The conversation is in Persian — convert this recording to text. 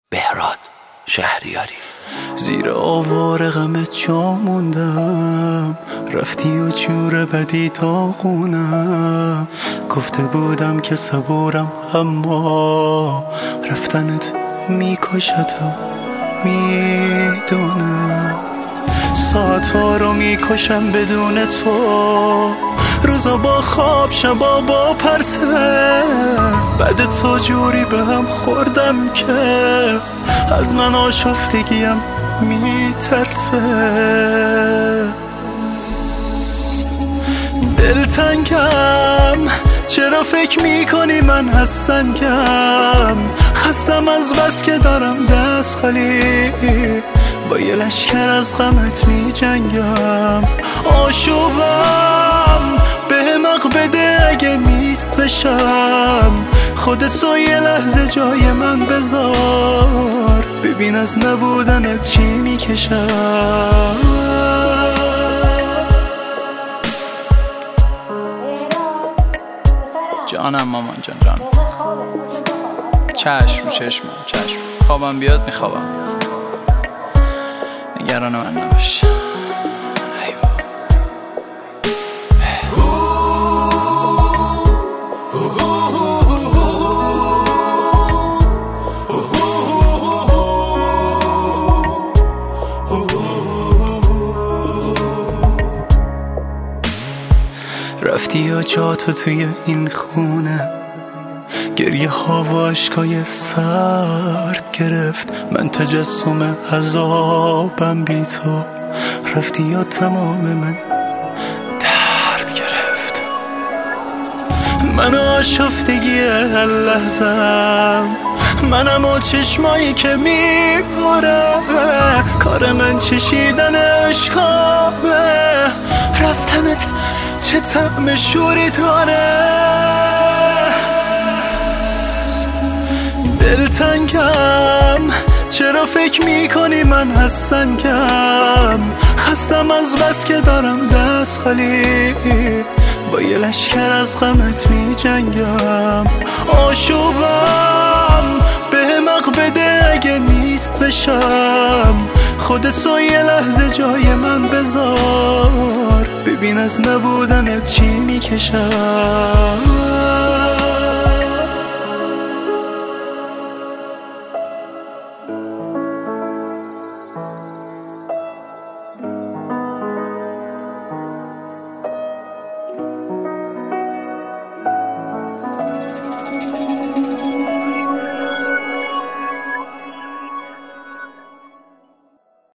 بهراد شهریاری. زیر آوار غمت جا موندم، رفتی و جور بدی داغونم. گفته بودم که صبورم اما رفتنت میکشتم، میدونم. ساعتها رو میکشم بدون تو، روزا با خواب شبا با پرسه. بعد تو جوری به هم خوردم که از من آشفتگیم میترسه. دلتنگم، چرا فکر میکنی من هستنگم؟ خستم از بس که دارم دست خالی، با یه لشکر از غمت می جنگم. آشوبم به مق بده اگه نیست بشم، خودتو یه لحظه جای من بذار، ببین از نبودنت چی می کشم. جانم مامان جان، جانم. چشم رو چشمم، چشم. خوابم بیاد میخوابم، نگران من نباش. رفتی یا جاتو توی این خونه، گریه ها و عشقای سرد گرفت. من تجسم عذابم بی تو، رفتی یا تمام من درد گرفت. من آشفتگی هر لحظم، منم و چشمایی که میباره. کار من چشیدن عشقامه، رفتنت چه طعم شوری داره. دلتنگم، چرا فکر میکنی من هستنگم؟ خستم از بس که دارم دست خالی، با یه لشکر از غمت می جنگم. آشوبم به مق بده اگه نیست بشم، خودتو یه لحظه جای من بذار، ببین از نبودنت چی می کشم.